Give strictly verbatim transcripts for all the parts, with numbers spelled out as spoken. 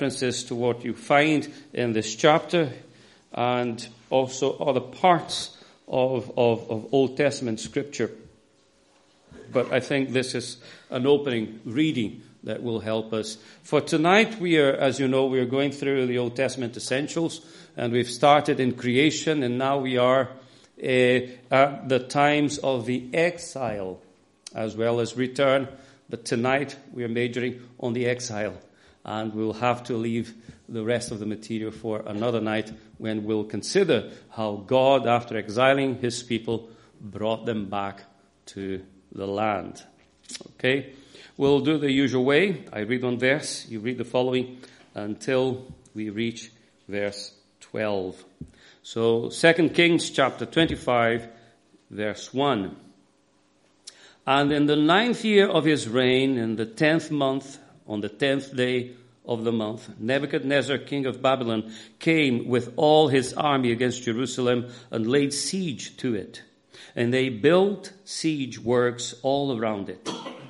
references to what you find in this chapter and also other parts of, of, of Old Testament scripture. But I think this is an opening reading that will help us. For tonight, we are, as you know, we are going through the Old Testament essentials, and we've started in creation, and now we are uh, at the times of the exile as well as return. But tonight, we are majoring on the exile, and we'll have to leave the rest of the material for another night when we'll consider how God, after exiling his people, brought them back to the land. Okay? We'll do the usual way. I read one verse, you read the following until we reach verse twelve. So, Second Kings chapter twenty-five, verse one. And in the ninth year of his reign, in the tenth month, on the tenth day of the month, Nebuchadnezzar, king of Babylon, came with all his army against Jerusalem and laid siege to it. And they built siege works all around it.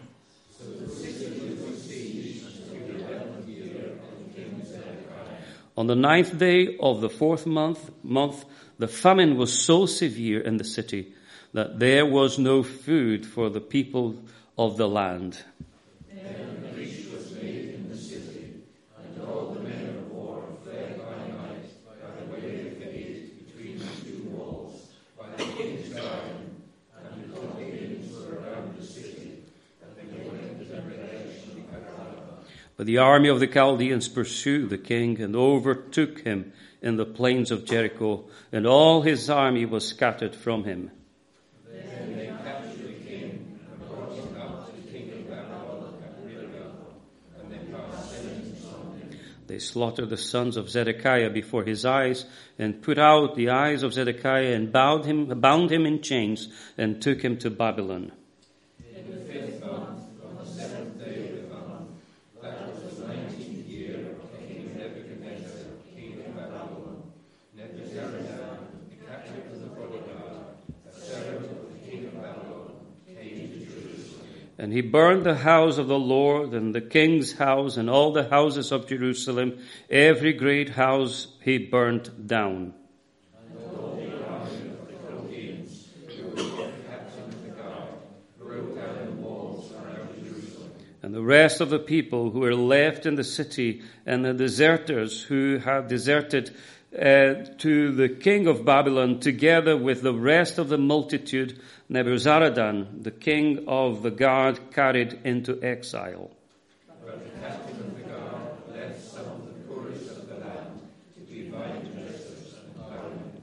On the ninth day of the fourth month, month, the famine was so severe in the city that there was no food for the people of the land. Then a breach was made in the city, and all the men of war fled by night by the way of the gate between the two walls, by the king's garden, and the buildings were around the city, and they went in the direction of Araba. But the army of the Chaldeans pursued the king and overtook him in the plains of Jericho, and all his army was scattered from him. Then they captured the king and brought him out to the king of Babylon at Riblah, and they passed sentence on him. They slaughtered the sons of Zedekiah before his eyes, and put out the eyes of Zedekiah, and bound him, bound him in chains, and took him to Babylon. In the fifth month, on the seventh day of the month, that was the nineteenth year of King Nebuchadnezzar, king of Babylon, Nebuzaradan, the captain of the bodyguard, a servant of the king of Babylon, came to Jerusalem. And he burned the house of the Lord, and the king's house, and all the houses of Jerusalem. Every great house he burnt down. And all the army of the Chaldeans, who were the captain of the guard, broke down the walls around Jerusalem. And the rest of the people who were left in the city, and the deserters who had deserted uh, to the king of Babylon, together with the rest of the multitude, Nebuzaradan, the king of the guard, carried into exile. But the captain of the guard left some of the poorest of the land to be vine dressers and plowmen.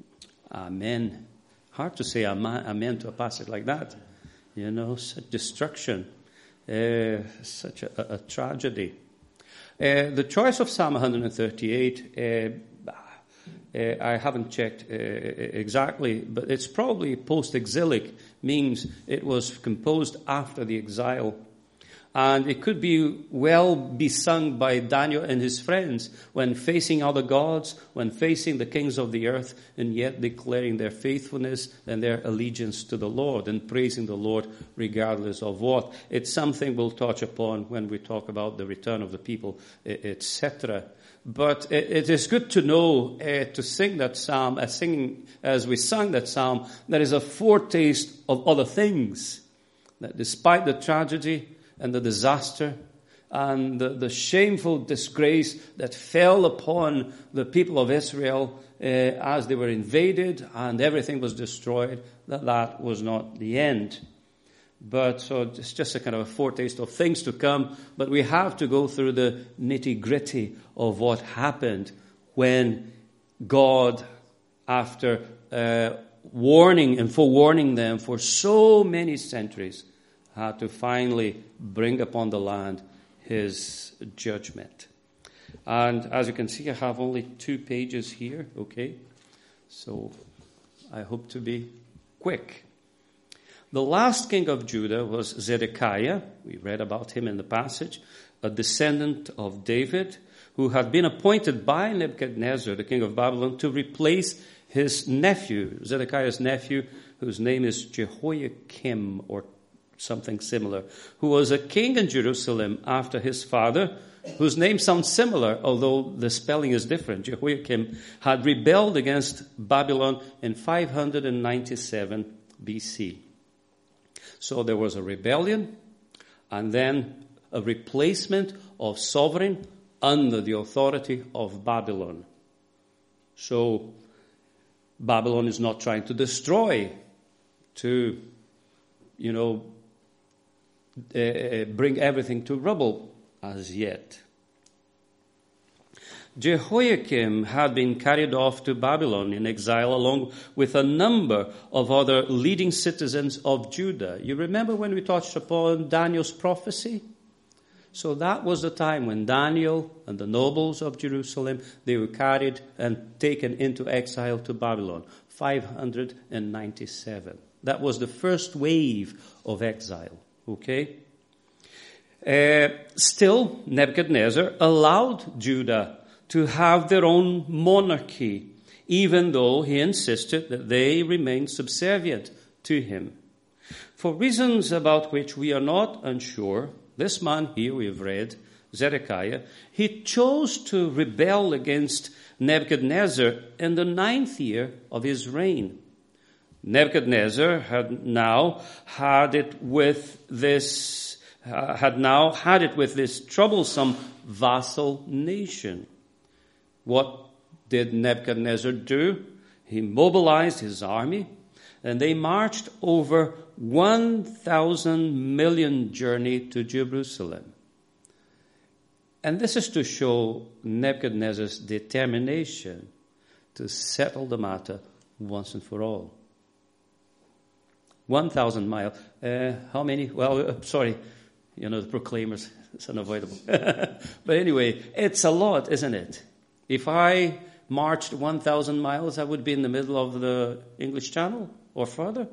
Amen. Hard to say amen to a passage like that. You know, such destruction, uh, such a, a tragedy. Uh, the choice of Psalm one thirty-eight, uh, uh, I haven't checked uh, exactly, but it's probably post-exilic, means it was composed after the exile. And it could be well be sung by Daniel and his friends when facing other gods, when facing the kings of the earth, and yet declaring their faithfulness and their allegiance to the Lord and praising the Lord regardless of what. It's something we'll touch upon when we talk about the return of the people, et cetera. But it is good to know, uh, to sing that psalm, as, singing, as we sang that psalm, there is a foretaste of other things. That despite the tragedy and the disaster and the, the shameful disgrace that fell upon the people of Israel uh, as they were invaded and everything was destroyed, that that was not the end. But so it's just a kind of a foretaste of things to come. But we have to go through the nitty-gritty of what happened when God, after uh, warning and forewarning them for so many centuries, had to finally bring upon the land his judgment. And as you can see, I have only two pages here, okay? So I hope to be quick. The last king of Judah was Zedekiah. We read about him in the passage, a descendant of David, who had been appointed by Nebuchadnezzar, the king of Babylon, to replace his nephew, Zedekiah's nephew, whose name is Jehoiakim, or something similar, who was a king in Jerusalem after his father, whose name sounds similar, although the spelling is different, Jehoiakim, had rebelled against Babylon in five hundred ninety-seven B C. So there was a rebellion, and then a replacement of sovereign under the authority of Babylon. So Babylon is not trying to destroy, to, you know, uh, bring everything to rubble as yet. Jehoiakim had been carried off to Babylon in exile along with a number of other leading citizens of Judah. You remember when we touched upon Daniel's prophecy? So that was the time when Daniel and the nobles of Jerusalem, they were carried and taken into exile to Babylon, five hundred ninety-seven. That was the first wave of exile, okay? Uh, still, Nebuchadnezzar allowed Judah to have their own monarchy, even though he insisted that they remain subservient to him. For reasons about which we are not unsure, this man here we have read, Zedekiah, he chose to rebel against Nebuchadnezzar in the ninth year of his reign. Nebuchadnezzar had now had it with this, uh, had now had it with this troublesome vassal nation. What did Nebuchadnezzar do? He mobilized his army, and they marched over one thousand million journey to Jerusalem. And this is to show Nebuchadnezzar's determination to settle the matter once and for all. one thousand miles. Uh, how many? Well, uh, sorry, you know, the proclaimers, it's unavoidable. But anyway, it's a lot, isn't it? If I marched one thousand miles, I would be in the middle of the English Channel or further.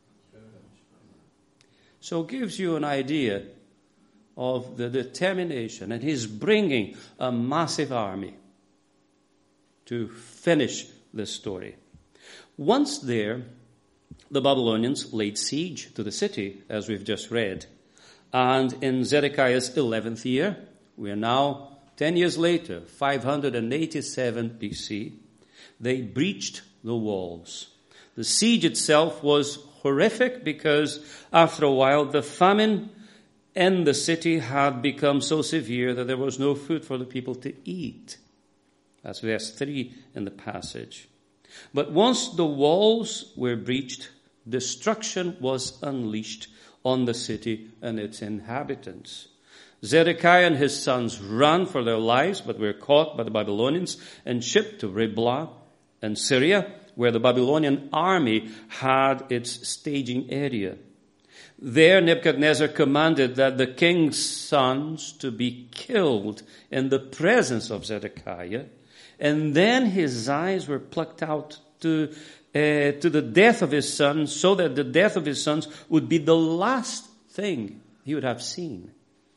So it gives you an idea of the determination. And he's bringing a massive army to finish this story. Once there, the Babylonians laid siege to the city, as we've just read. And in Zedekiah's eleventh year, we are now ten years later, five hundred eighty-seven B C, they breached the walls. The siege itself was horrific because after a while the famine in the city had become so severe that there was no food for the people to eat. That's verse three in the passage. But once the walls were breached, destruction was unleashed on the city and its inhabitants. Zedekiah and his sons ran for their lives, but were caught by the Babylonians and shipped to Riblah in Syria, where the Babylonian army had its staging area. There Nebuchadnezzar commanded that the king's sons to be killed in the presence of Zedekiah, and then his eyes were plucked out to, uh, to the death of his sons, so that the death of his sons would be the last thing he would have seen.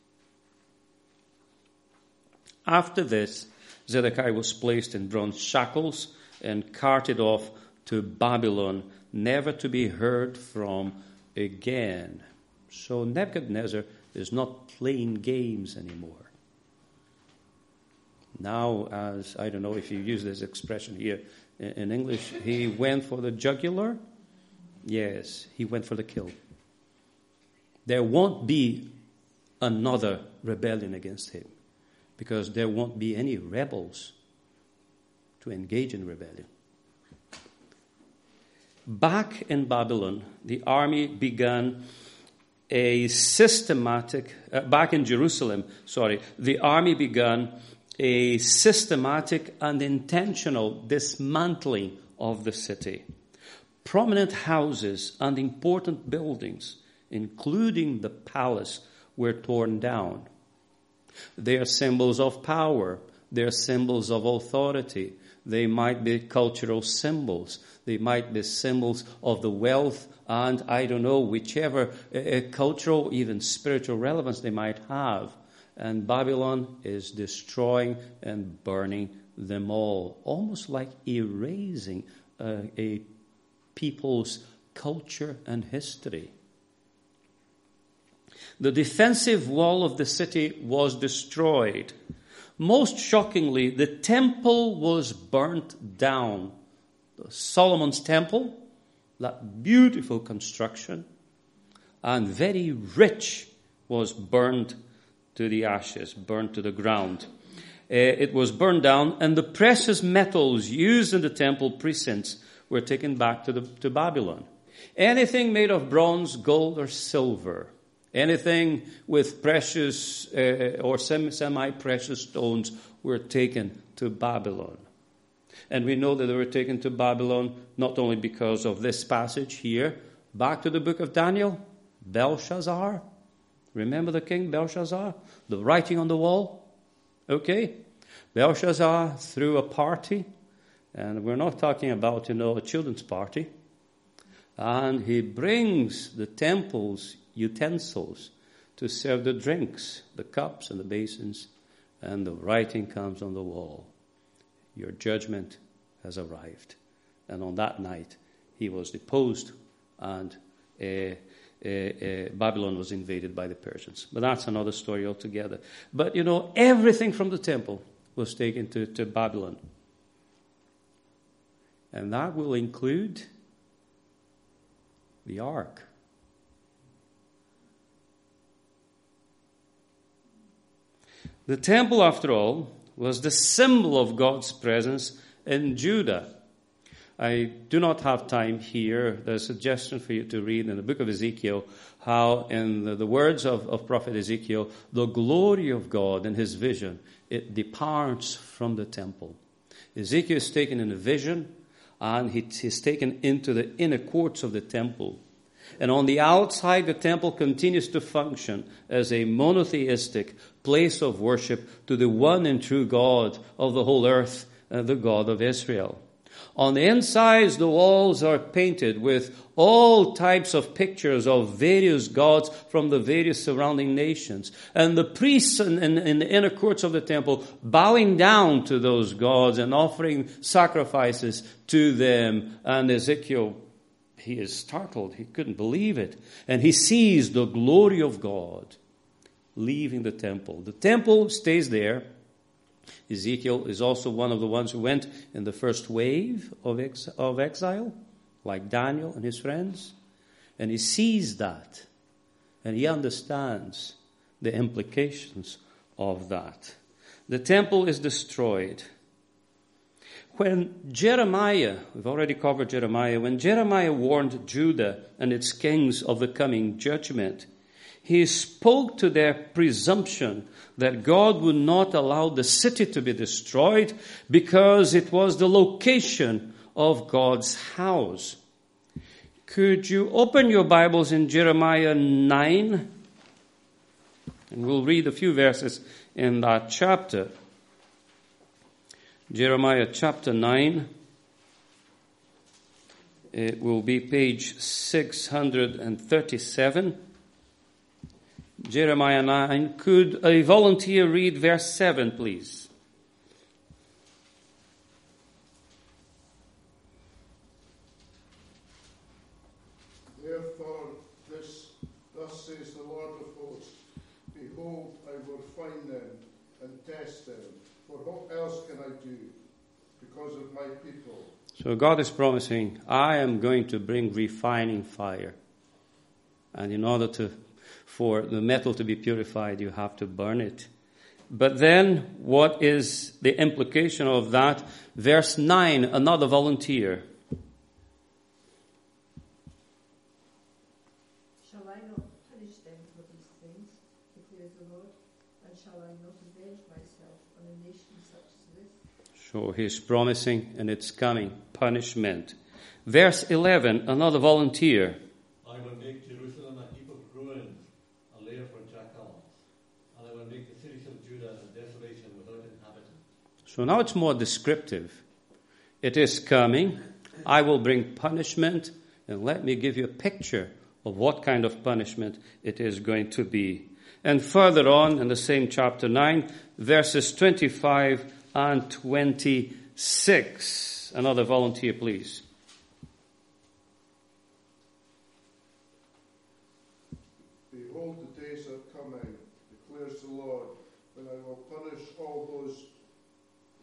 After this, Zedekiah was placed in bronze shackles and carted off to Babylon, never to be heard from again. So Nebuchadnezzar is not playing games anymore. Now, as I don't know if you use this expression here in English, he went for the jugular. Yes, he went for the kill. There won't be another rebellion against him, because there won't be any rebels to engage in rebellion. Back in Babylon, the army began a systematic, uh, back in Jerusalem, sorry, the army began a systematic and intentional dismantling of the city. Prominent houses and important buildings, including the palace, were torn down. They are symbols of power. They are symbols of authority. They might be cultural symbols. They might be symbols of the wealth and, I don't know, whichever uh, cultural, even spiritual relevance they might have. And Babylon is destroying and burning them all, almost like erasing uh, a people's culture and history. The defensive wall of the city was destroyed. Most shockingly, the temple was burnt down. Solomon's temple, that beautiful construction, and very rich, was burned to the ashes, burned to the ground. Uh, it was burned down, and the precious metals used in the temple precincts were taken back to, the, to Babylon. Anything made of bronze, gold, or silver, anything with precious uh, or semi-precious stones were taken to Babylon. And we know that they were taken to Babylon not only because of this passage here. Back to the book of Daniel, Belshazzar. Remember the king Belshazzar? The writing on the wall? Okay. Belshazzar threw a party. And we're not talking about, you know, a children's party. And he brings the temple's utensils to serve the drinks, the cups and the basins. And the writing comes on the wall. Your judgment has arrived. And on that night, he was deposed, and uh, uh, uh, Babylon was invaded by the Persians. But that's another story altogether. But, you know, everything from the temple was taken to, to Babylon. And that will include the ark. The temple, after all, was the symbol of God's presence in Judah. I do not have time here. There's a suggestion for you to read in the book of Ezekiel how, in the, the words of, of prophet Ezekiel, the glory of God in his vision, it departs from the temple. Ezekiel is taken in a vision, and he is taken into the inner courts of the temple. And on the outside, the temple continues to function as a monotheistic place of worship to the one and true God of the whole earth, uh, the God of Israel. On the insides, the walls are painted with all types of pictures of various gods from the various surrounding nations. And the priests in, in, in the inner courts of the temple bowing down to those gods and offering sacrifices to them. And Ezekiel, he is startled. He couldn't believe it. And he sees the glory of God leaving the temple. The temple stays there. Ezekiel is also one of the ones who went in the first wave of, ex- of exile, like Daniel and his friends. And he sees that. And he understands the implications of that. The temple is destroyed. When Jeremiah, we've already covered Jeremiah, when Jeremiah warned Judah and its kings of the coming judgment, he spoke to their presumption that God would not allow the city to be destroyed because it was the location of God's house. Could you open your Bibles in Jeremiah nine? And we'll read a few verses in that chapter. Jeremiah chapter nine. It will be page six hundred thirty-seven. Jeremiah nine. Could a volunteer read verse seven, please? Therefore, this, thus says the Lord of hosts, behold, I will find them and test them. For what else can I do because of my people? So God is promising, I am going to bring refining fire. And in order to for the metal to be purified, you have to burn it. But then, what is the implication of that? Verse nine, another volunteer. Shall I not punish them for these things, declares the Lord, and shall I not avenge myself on a nation such as this? So he's promising, and it's coming, punishment. Verse eleven, another volunteer. I will make Jerusalem a heap of ruins, a lair for jackals, and I will make the cities of Judah a desolation without inhabitants. So now it's more descriptive. It is coming. I will bring punishment, and let me give you a picture of what kind of punishment it is going to be. And further on in the same chapter nine, verses twenty-five and twenty-six. Another volunteer, please. Behold, the days are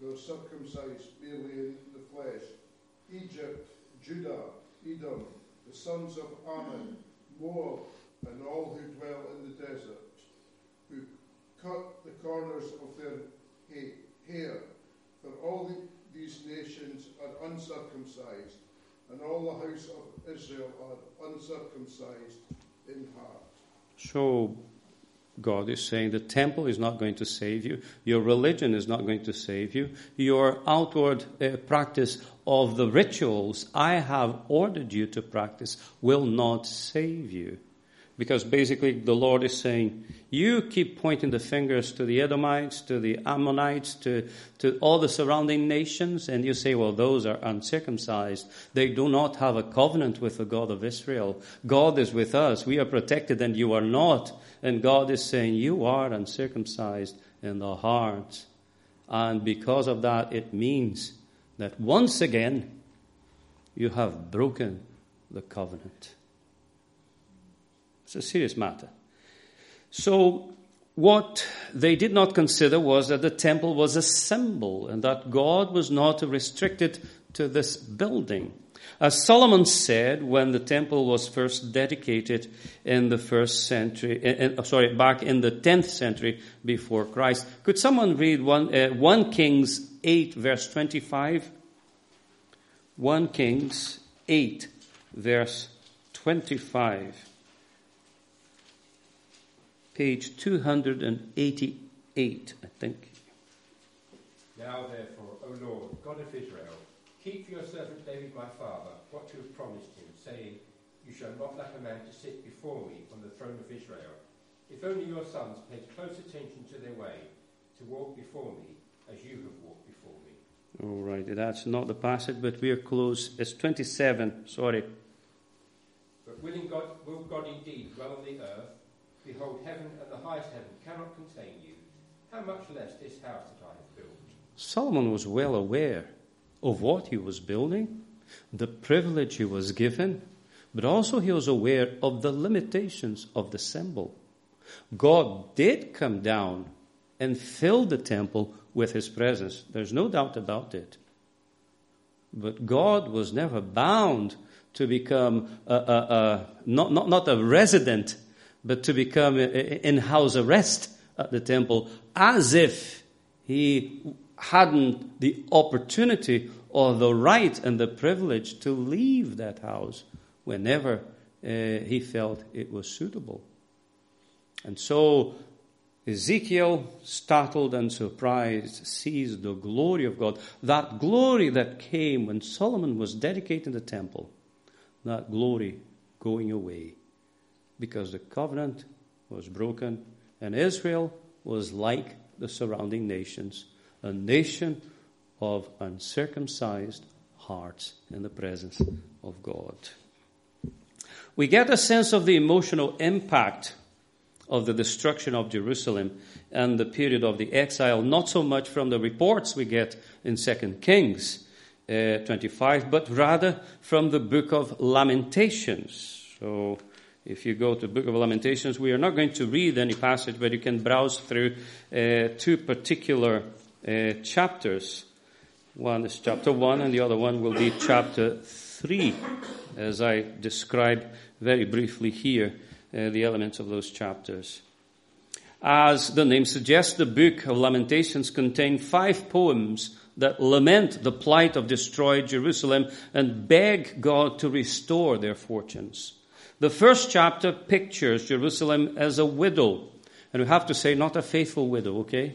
nor circumcised merely in the flesh. Egypt, Judah, Edom, the sons of Ammon, Moab, and all who dwell in the desert, who cut the corners of their ha- hair. For all the, these nations are uncircumcised, and all the house of Israel are uncircumcised in heart. So God is saying the temple is not going to save you. Your religion is not going to save you. Your outward uh, practice of the rituals I have ordered you to practice will not save you. Because basically the Lord is saying, you keep pointing the fingers to the Edomites, to the Ammonites, to, to all the surrounding nations, and you say, well, those are uncircumcised. They do not have a covenant with the God of Israel. God is with us. We are protected and you are not. And God is saying, you are uncircumcised in the heart. And because of that, it means that once again, you have broken the covenant. It's a serious matter. So what they did not consider was that the temple was a symbol and that God was not restricted to this building. As Solomon said when the temple was first dedicated in the first century, in, sorry, back in the tenth century before Christ. Could someone read one, uh, First Kings eight verse twenty-five? First Kings eight verse twenty-five. Page two hundred eighty-eight, I think. Now therefore, O Lord, God of Israel, keep for your servant David my father what you have promised him, saying, you shall not let a man to sit before me on the throne of Israel. If only your sons paid close attention to their way, to walk before me as you have walked before me. All right, that's not the passage, but we are close. It's twenty-seven, sorry. But willing God, will God indeed dwell on the earth? Behold, heaven and the highest heaven cannot contain you. How much less this house that I have built? Solomon was well aware of what he was building, the privilege he was given, but also he was aware of the limitations of the symbol. God did come down and fill the temple with his presence. There's no doubt about it. But God was never bound to become a, a, a, not, not, not a resident, but to become in-house arrest at the temple, as if he hadn't the opportunity or the right and the privilege to leave that house whenever uh, he felt it was suitable. And so Ezekiel, startled and surprised, sees the glory of God. That glory that came when Solomon was dedicating the temple, that glory going away. Because the covenant was broken and Israel was like the surrounding nations, a nation of uncircumcised hearts in the presence of God. We get a sense of the emotional impact of the destruction of Jerusalem and the period of the exile, not so much from the reports we get in Second Kings uh, twenty-five, but rather from the book of Lamentations. So if you go to the Book of Lamentations, we are not going to read any passage, but you can browse through uh, two particular uh, chapters. One is chapter one, and the other one will be chapter three, as I describe very briefly here uh, the elements of those chapters. As the name suggests, the Book of Lamentations contains five poems that lament the plight of destroyed Jerusalem and beg God to restore their fortunes. The first chapter pictures Jerusalem as a widow. And we have to say, not a faithful widow, okay?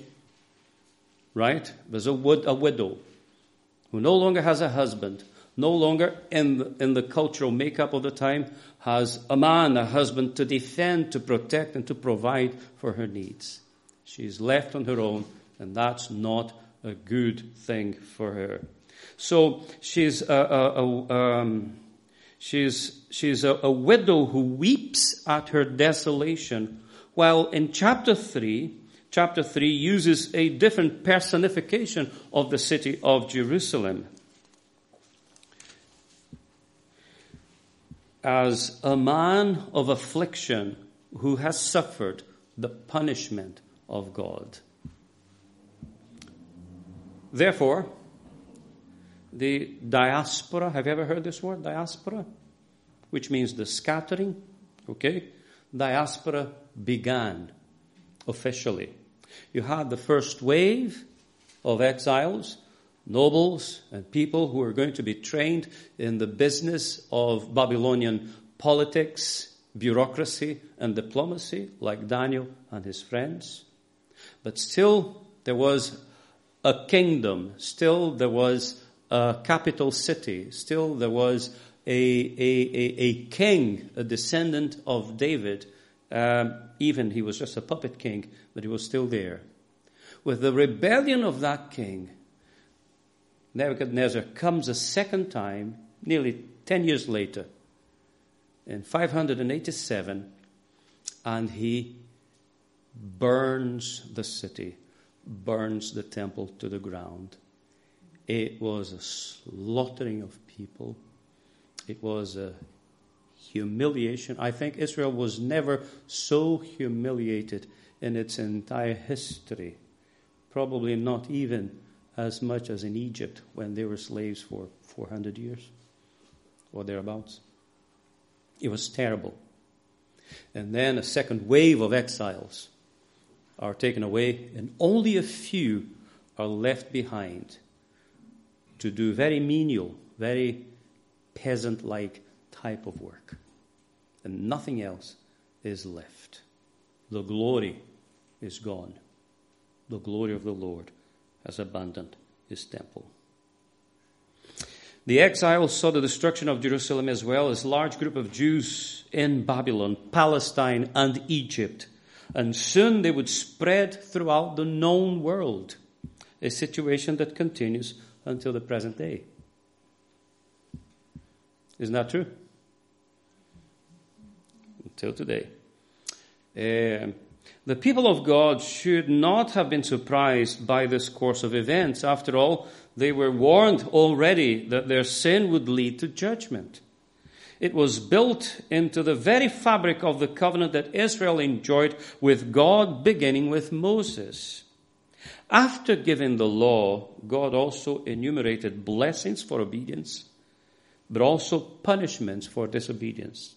Right? There's a, wid- a widow who no longer has a husband, no longer in the, in the cultural makeup of the time, has a man, a husband to defend, to protect, and to provide for her needs. She's left on her own, and that's not a good thing for her. So she's a... a, a um, She's, she's a, a widow who weeps at her desolation, while in chapter three, chapter three uses a different personification of the city of Jerusalem as a man of affliction who has suffered the punishment of God. Therefore, the diaspora, have you ever heard this word, diaspora? Which means the scattering, okay? Diaspora began officially. You had the first wave of exiles, nobles and people who were going to be trained in the business of Babylonian politics, bureaucracy, and diplomacy, like Daniel and his friends. But still, there was a kingdom. Still, there was a capital city. Still, there was a, a, a, a king, a descendant of David. Um, even he was just a puppet king, but he was still there. With the rebellion of that king, Nebuchadnezzar comes a second time, nearly ten years later, in five hundred eighty-seven, and he burns the city, burns the temple to the ground. It was a slaughtering of people. It was a humiliation. I think Israel was never so humiliated in its entire history. Probably not even as much as in Egypt when they were slaves for four hundred years or thereabouts. It was terrible. And then a second wave of exiles are taken away, and only a few are left behind to do very menial, very peasant-like type of work. And nothing else is left. The glory is gone. The glory of the Lord has abandoned his temple. The exiles saw the destruction of Jerusalem as well as a large group of Jews in Babylon, Palestine, and Egypt. And soon they would spread throughout the known world, a situation that continues until the present day. Isn't that true? Until today. Um, the people of God should not have been surprised by this course of events. After all, they were warned already that their sin would lead to judgment. It was built into the very fabric of the covenant that Israel enjoyed with God, beginning with Moses. After giving the law, God also enumerated blessings for obedience, but also punishments for disobedience.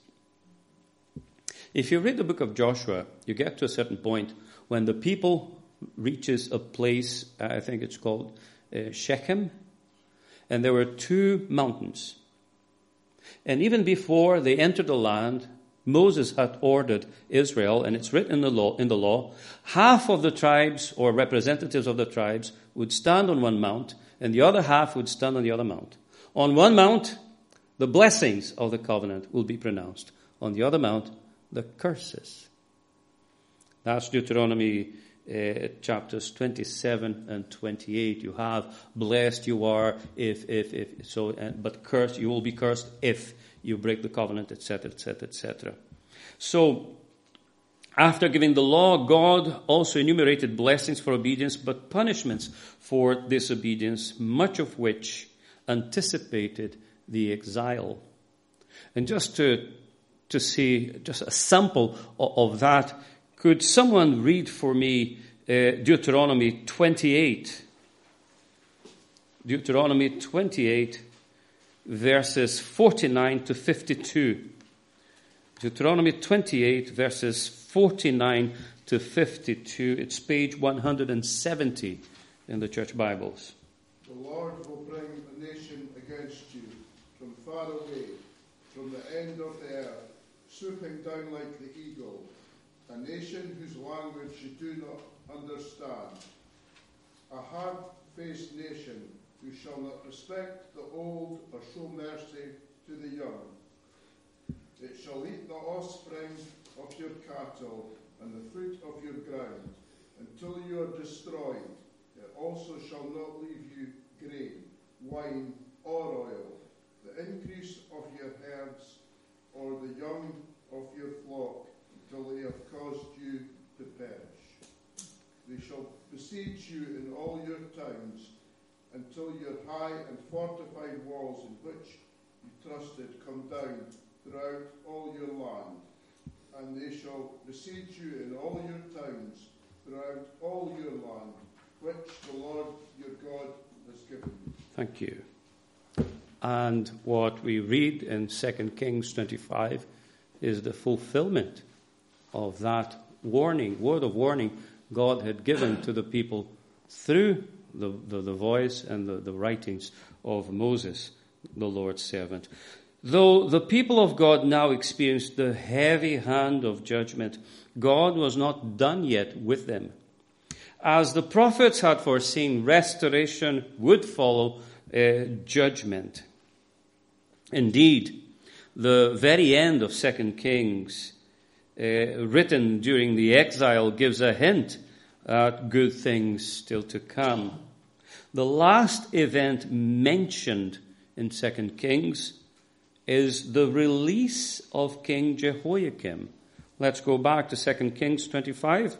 If you read the book of Joshua, you get to a certain point when the people reaches a place, I think it's called uh, Shechem, and there were two mountains. And even before they entered the land, Moses had ordered Israel, and it's written in the law, in the law, half of the tribes or representatives of the tribes would stand on one mount, and the other half would stand on the other mount. On one mount, the blessings of the covenant will be pronounced. On the other mount, the curses. That's Deuteronomy uh, chapters twenty-seven and twenty-eight. You have blessed you are if, if, if, so, uh, but cursed, you will be cursed if you break the covenant, et cetera, et cetera, et cetera. So, after giving the law, God also enumerated blessings for obedience, but punishments for disobedience, much of which anticipated the exile. And just to to see just a sample of, of that, could someone read for me uh, Deuteronomy twenty-eight? Deuteronomy twenty-eight, verses forty-nine to fifty-two. Deuteronomy twenty-eight, verses forty-nine to fifty-two. It's page one hundred seventy in the church Bibles. The Lord will bring a nation against you from far away, from the end of the earth, swooping down like the eagle, a nation whose language you do not understand, a hard-faced nation who shall not respect the old or show mercy to the young. It shall eat the offspring of your cattle and the fruit of your ground, until you are destroyed. It also shall not leave you grain, wine, or oil, the increase of your herds, or the young of your flock, until they have caused you to perish. They shall besiege you in all your towns, until your high and fortified walls in which you trusted come down throughout all your land. And they shall besiege you in all your towns throughout all your land, which the Lord your God was given. Thank you. And what we read in Second Kings twenty-five is the fulfillment of that warning, word of warning God had given to the people through the, the, the voice and the, the writings of Moses, the Lord's servant. Though the people of God now experienced the heavy hand of judgment, God was not done yet with them. As the prophets had foreseen, restoration would follow uh, judgment. Indeed, the very end of Second Kings, uh, written during the exile, gives a hint at good things still to come. The last event mentioned in Second Kings is the release of King Jehoiakim. Let's go back to Second Kings twenty-five.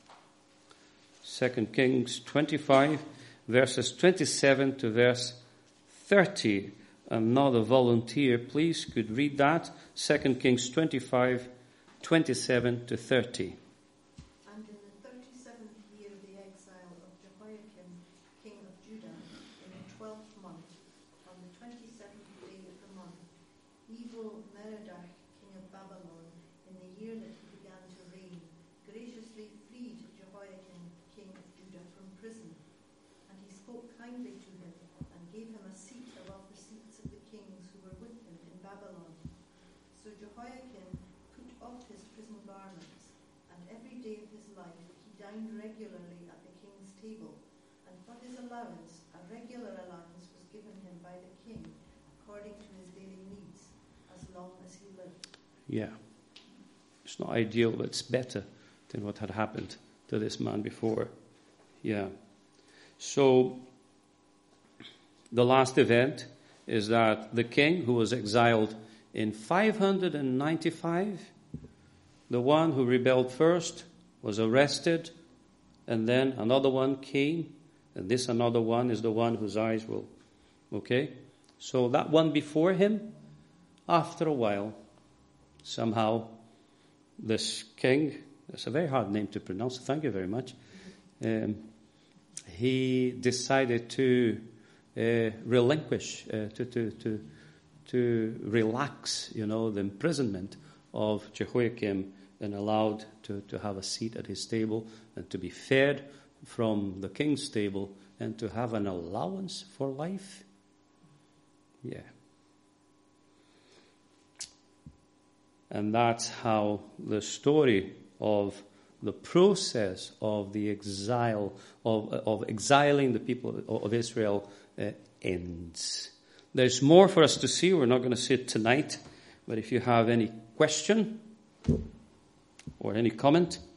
Second Kings twenty-five, verses twenty-seven to verse thirty. Another volunteer, please, could read that. Second Kings twenty-five, twenty-seven to thirty. And in the thirty-seventh year of the exile of Jehoiakim, king of Judah, in the twelfth month, on the twenty-seventh day of the month, Evil-Merodach, king of Babylon, in the year that he began to reign, graciously freed Jehoiakim, king of Judah, from prison. And he spoke kindly to him, and gave him a seat above the seats of the kings who were with him in Babylon. So Jehoiakim put off his prison garments, and every day of his life he dined regularly at the king's table, and for his allowance, a regular allowance was given him by the king, according to his daily needs, as long as he lived. Yeah. It's not ideal, but it's better than what had happened to this man before. Yeah. So, the last event is that the king who was exiled in five hundred ninety-five, the one who rebelled first, was arrested, and then another one came, and this another one is the one whose eyes will, okay? So that one before him, after a while, somehow this king, it's a very hard name to pronounce, thank you very much, um, he decided to uh, relinquish, uh, to, to, to, to relax, you know, the imprisonment of Jehoiakim, and allowed to, to have a seat at his table and to be fed from the king's table and to have an allowance for life. Yeah. And that's how the story of the process of the exile, of, of exiling the people of Israel uh, ends. There's more for us to see. We're not going to see it tonight. But if you have any question or any comment,